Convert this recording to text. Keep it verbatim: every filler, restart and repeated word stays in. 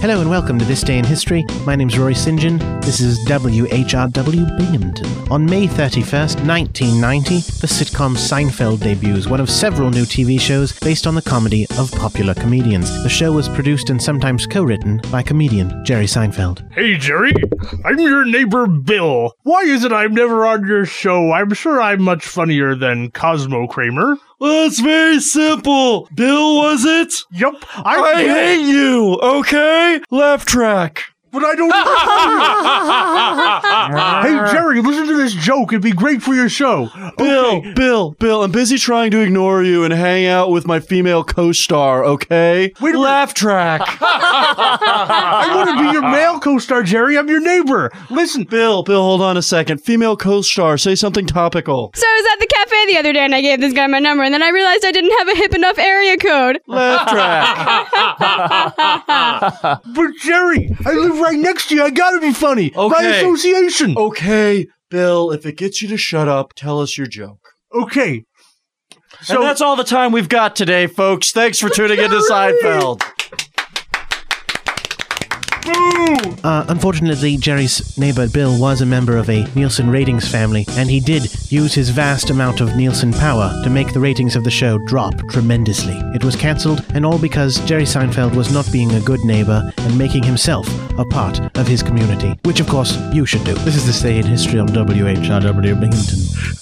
Hello and welcome to This Day in History. My name's Rory Saint John. This is W H R W Binghamton. On May thirty-first, nineteen ninety, the sitcom Seinfeld debuts, one of several new T V shows based on the comedy of popular comedians. The show was produced and sometimes co-written by comedian Jerry Seinfeld. Hey, Jerry. I'm your neighbor, Bill. Why is it I'm never on your show? I'm sure I'm much funnier than Cosmo Kramer. Well, it's very simple. Bill, was it? Yup. I, I hate you, okay? Laugh track. But I don't. Hey, Jerry, listen to this joke. It'd be great for your show. Bill, Okay. Bill, Bill, I'm busy trying to ignore you and hang out with my female co-star, okay? Wait a Laugh track. I want to be your male co-star, Jerry. I'm your neighbor. Listen. Bill, Bill, hold on a second. Female co-star, say something topical. So I was at the cafe the other day and I gave this guy my number and then I realized I didn't have a hip enough area code. Laugh track. But, Jerry, I live right next to you. I gotta be funny. By Okay. association. Okay, Bill, if it gets you to shut up, tell us your joke. Okay. So and that's all the time we've got today, folks. Thanks for tuning into Seinfeld. Uh, unfortunately, Jerry's neighbor Bill was a member of a Nielsen ratings family, and he did use his vast amount of Nielsen power to make the ratings of the show drop tremendously. It was cancelled, and all because Jerry Seinfeld was not being a good neighbor and making himself a part of his community, which of course you should do. This is This Day in History on W H R W Binghamton.